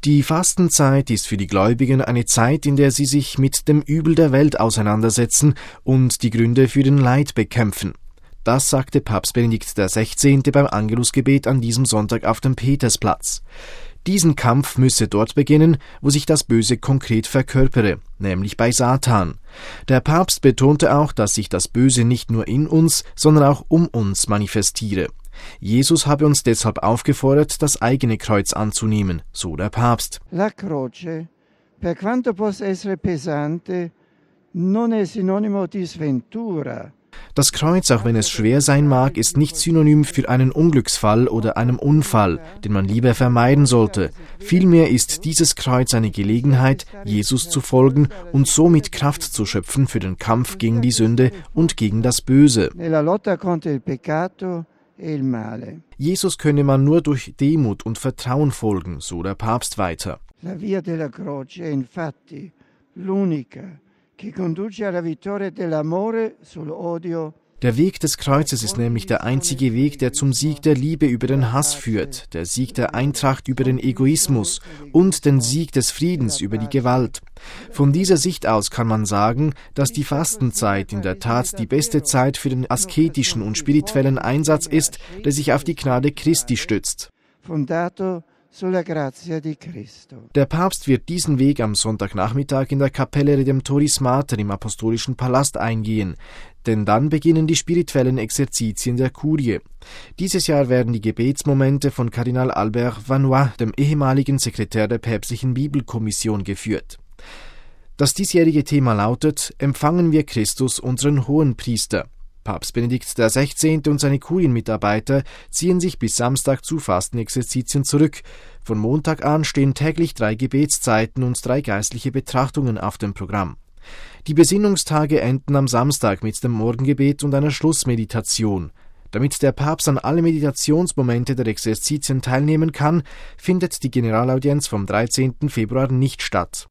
Die Fastenzeit ist für die Gläubigen eine Zeit, in der sie sich mit dem Übel der Welt auseinandersetzen und die Gründe für den Leid bekämpfen. Das sagte Papst Benedikt XVI. Beim Angelusgebet an diesem Sonntag auf dem Petersplatz. Diesen Kampf müsse dort beginnen, wo sich das Böse konkret verkörpere, nämlich bei Satan. Der Papst betonte auch, dass sich das Böse nicht nur in uns, sondern auch um uns manifestiere. Jesus habe uns deshalb aufgefordert, das eigene Kreuz anzunehmen, so der Papst. La croce, per quanto possa essere pesante, non è sinonimo di sventura. Das Kreuz, auch wenn es schwer sein mag, ist nicht Synonym für einen Unglücksfall oder einen Unfall, den man lieber vermeiden sollte. Vielmehr ist dieses Kreuz eine Gelegenheit, Jesus zu folgen und somit Kraft zu schöpfen für den Kampf gegen die Sünde und gegen das Böse. Jesus könne man nur durch Demut und Vertrauen folgen, so der Papst weiter. La via della croce è infatti l'unica che conduce alla vittoria dell'amore sull'odio. Der Weg des Kreuzes ist nämlich der einzige Weg, der zum Sieg der Liebe über den Hass führt, der Sieg der Eintracht über den Egoismus und den Sieg des Friedens über die Gewalt. Von dieser Sicht aus kann man sagen, dass die Fastenzeit in der Tat die beste Zeit für den asketischen und spirituellen Einsatz ist, der sich auf die Gnade Christi stützt. Der Papst wird diesen Weg am Sonntagnachmittag in der Kapelle Redemptoris Mater im Apostolischen Palast eingehen, denn dann beginnen die spirituellen Exerzitien der Kurie. Dieses Jahr werden die Gebetsmomente von Kardinal Albert Vanois, dem ehemaligen Sekretär der Päpstlichen Bibelkommission, geführt. Das diesjährige Thema lautet: Empfangen wir Christus, unseren Hohenpriester. Papst Benedikt XVI. Und seine Kurienmitarbeiter ziehen sich bis Samstag zu Fastenexerzitien zurück. Von Montag an stehen täglich 3 Gebetszeiten und 3 geistliche Betrachtungen auf dem Programm. Die Besinnungstage enden am Samstag mit dem Morgengebet und einer Schlussmeditation. Damit der Papst an alle Meditationsmomente der Exerzitien teilnehmen kann, findet die Generalaudienz vom 13. Februar nicht statt.